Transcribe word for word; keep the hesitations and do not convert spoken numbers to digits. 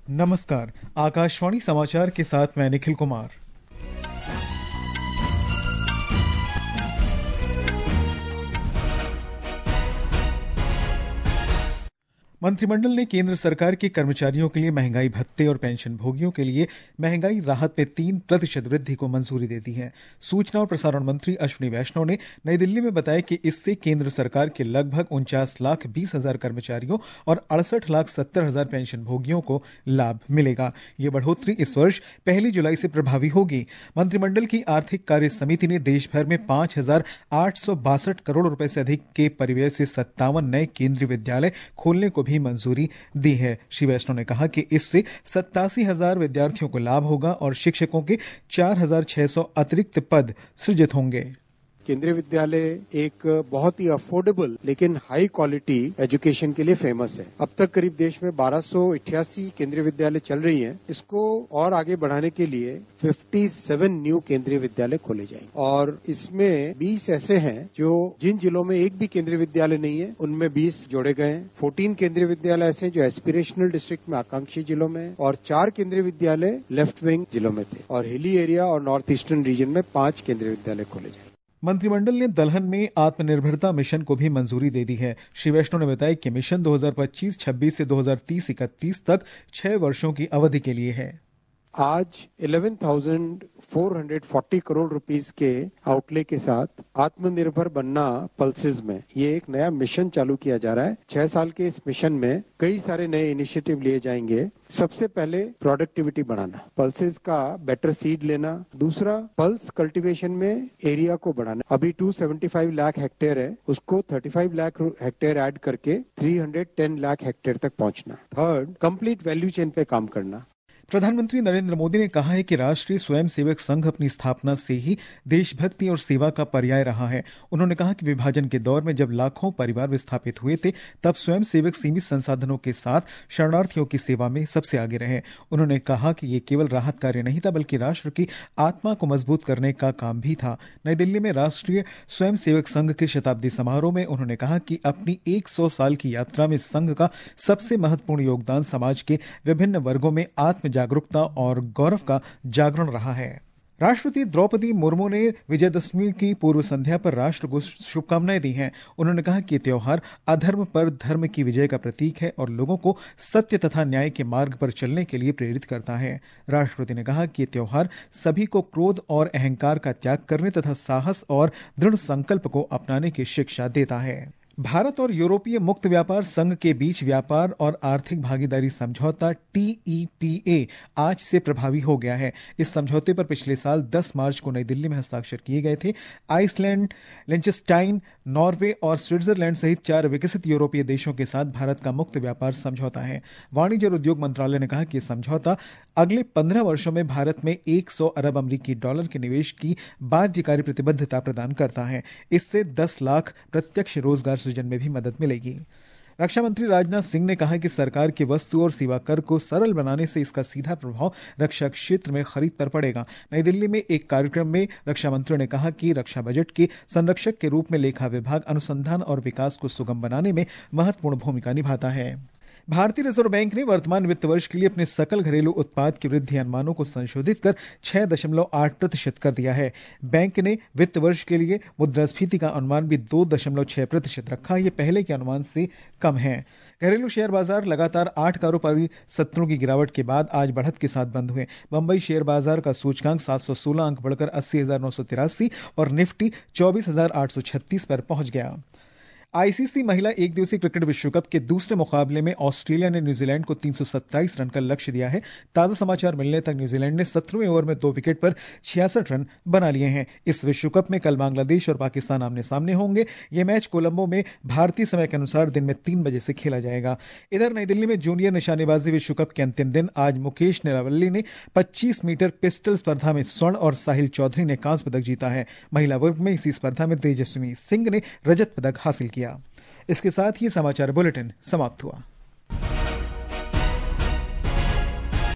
नमस्कार, आकाशवाणी समाचार के साथ मैं निखिल कुमार। मंत्रिमंडल ने केंद्र सरकार के कर्मचारियों के लिए महंगाई भत्ते और पेंशन भोगियों के लिए महंगाई राहत में तीन प्रतिशत वृद्धि को मंजूरी दे दी है। सूचना और प्रसारण मंत्री अश्विनी वैष्णव ने नई दिल्ली में बताया कि इससे केंद्र सरकार के लगभग उनचास लाख बीस हजार कर्मचारियों और अड़सठ लाख सत्तर हजार पेंशन भोगियों को लाभ मिलेगा। ये बढ़ोतरी इस वर्ष पहली जुलाई से प्रभावी होगी। मंत्रिमंडल की आर्थिक कार्य समिति ने देश भर में पांच हजार आठ सौ बासठ करोड़ रुपए से अधिक के परिव्यय से सत्तावन नए केंद्रीय विद्यालय खोलने को भी मंजूरी दी है। श्री वैष्णव ने कहा कि इससे सत्तासी हजार विद्यार्थियों को लाभ होगा और शिक्षकों के चार हजार छह सौ अतिरिक्त पद सृजित होंगे। केंद्रीय विद्यालय एक बहुत ही अफोर्डेबल लेकिन हाई क्वालिटी एजुकेशन के लिए फेमस है। अब तक करीब देश में बारह सौ अट्ठासी केंद्रीय विद्यालय चल रही हैं। इसको और आगे बढ़ाने के लिए सत्तावन न्यू केंद्रीय विद्यालय खोले जाएंगे और इसमें बीस ऐसे हैं जो जिन जिलों में एक भी केंद्रीय विद्यालय नहीं है उनमें बीस जोड़े गए हैं। चौदह केंद्रीय विद्यालय ऐसे हैं जो एस्पिरेशनल डिस्ट्रिक्ट में आकांक्षी जिलों में और चार केंद्रीय विद्यालय लेफ्ट विंग जिलों में थे और हिली एरिया और नॉर्थ ईस्टर्न रीजन में पांच केंद्रीय विद्यालय खोले जाएंगे। मंत्रिमंडल ने दलहन में आत्मनिर्भरता मिशन को भी मंजूरी दे दी है। श्री वैष्णव ने बताया कि मिशन दो हज़ार पच्चीस छब्बीस से दो हज़ार तीस इकतीस तक छह वर्षों की अवधि के लिए है। आज ग्यारह हज़ार चार सौ चालीस करोड़ रुपीस के आउटले के साथ आत्मनिर्भर बनना पल्सेस में ये एक नया मिशन चालू किया जा रहा है। छह साल के इस मिशन में कई सारे नए इनिशिएटिव लिए जाएंगे। सबसे पहले प्रोडक्टिविटी बढ़ाना, पल्सेस का बेटर सीड लेना। दूसरा, पल्स कल्टीवेशन में एरिया को बढ़ाना। अभी दो सौ पचहत्तर लाख हेक्टेयर है, उसको पैंतीस लाख हेक्टेयर ऐड करके तीन सौ दस लाख हेक्टेयर तक पहुंचना। थर्ड, कंप्लीट वैल्यू चेन पे काम करना। प्रधानमंत्री नरेंद्र मोदी ने कहा है कि राष्ट्रीय स्वयंसेवक संघ अपनी स्थापना से ही देशभक्ति और सेवा का पर्याय रहा है। उन्होंने कहा कि विभाजन के दौर में जब लाखों परिवार विस्थापित हुए थे तब स्वयंसेवक सीमित संसाधनों के साथ शरणार्थियों की सेवा में सबसे आगे रहे। उन्होंने कहा कि ये केवल राहत कार्य नहीं था बल्कि राष्ट्र की आत्मा को मजबूत करने का काम भी था। नई दिल्ली में राष्ट्रीय स्वयंसेवक संघ के शताब्दी समारोह में उन्होंने कहा कि अपनी सौ साल की यात्रा में संघ का सबसे महत्वपूर्ण योगदान समाज के विभिन्न वर्गों में आत्म जागरूकता और गौरव का जागरण रहा है। राष्ट्रपति द्रौपदी मुर्मू ने विजयदशमी की पूर्व संध्या पर राष्ट्र को शुभकामनाएं दी हैं। उन्होंने कहा कि ये त्योहार अधर्म पर धर्म की विजय का प्रतीक है और लोगों को सत्य तथा न्याय के मार्ग पर चलने के लिए प्रेरित करता है। राष्ट्रपति ने कहा कि ये त्योहार सभी को क्रोध और अहंकार का त्याग करने तथा साहस और दृढ़ संकल्प को अपनाने की शिक्षा देता है। भारत और यूरोपीय मुक्त व्यापार संघ के बीच व्यापार और आर्थिक भागीदारी समझौता टी ई पी ए आज से प्रभावी हो गया है। इस समझौते पर पिछले साल दस मार्च को नई दिल्ली में हस्ताक्षर किए गए थे। आइसलैंड, लिंचेस्टाइन, नॉर्वे और स्विट्जरलैंड सहित चार विकसित यूरोपीय देशों के साथ भारत का मुक्त व्यापार समझौता है। वाणिज्य और उद्योग मंत्रालय ने कहा कि यह समझौता अगले पंद्रह वर्षों में भारत में सौ अरब अमरीकी डॉलर के निवेश की बाध्यकारी प्रतिबद्धता प्रदान करता है। इससे दस लाख प्रत्यक्ष रोजगार सृजन में भी मदद मिलेगी। रक्षा मंत्री राजनाथ सिंह ने कहा कि सरकार के वस्तु और सेवा कर को सरल बनाने से इसका सीधा प्रभाव रक्षा क्षेत्र में खरीद पर पड़ेगा। नई दिल्ली में एक कार्यक्रम में रक्षा मंत्री ने कहा कि रक्षा बजट के संरक्षक के रूप में लेखा विभाग अनुसंधान और विकास को सुगम बनाने में महत्वपूर्ण भूमिका निभाता है। भारतीय रिजर्व बैंक ने वर्तमान वित्त वर्ष के लिए अपने सकल घरेलू उत्पाद की वृद्धि अनुमानों को संशोधित कर छह दशमलव आठ प्रतिशत कर दिया है। बैंक ने वित्त वर्ष के लिए मुद्रास्फीति का अनुमान भी दो दशमलव छह प्रतिशत रखा। यह पहले के अनुमान से कम है। घरेलू शेयर बाजार लगातार आठ कारोबारी सत्रों की गिरावट के बाद आज बढ़त के साथ बंद हुए। बंबई शेयर बाजार का सूचकांक सात सौ सोलह अंक बढ़कर अस्सी हजार नौ सौ तिरासी और निफ्टी चौबीस हजार आठ सौ छत्तीस पर पहुंच गया। आईसीसी महिला एक दिवसीय क्रिकेट विश्व कप के दूसरे मुकाबले में ऑस्ट्रेलिया ने न्यूजीलैंड को तीन सौ सत्ताईस रन का लक्ष्य दिया है। ताजा समाचार मिलने तक न्यूजीलैंड ने सत्रहवें ओवर में दो विकेट पर छियासठ रन बना लिए हैं। इस विश्व कप में कल बांग्लादेश और पाकिस्तान आमने सामने होंगे। यह मैच कोलंबो में भारतीय समय के अनुसार दिन में तीन बजे से खेला जाएगा। इधर नई दिल्ली में जूनियर निशानेबाजी विश्व कप के अंतिम दिन आज मुकेश निरावल्ली ने पच्चीस मीटर पिस्टल स्पर्धा में स्वर्ण और साहिल चौधरी ने कांस्य पदक जीता है। महिला वर्ग में इसी स्पर्धा में तेजस्विनी सिंह ने रजत पदक हासिल किया। इसके साथ ही समाचार बुलेटिन समाप्त हुआ।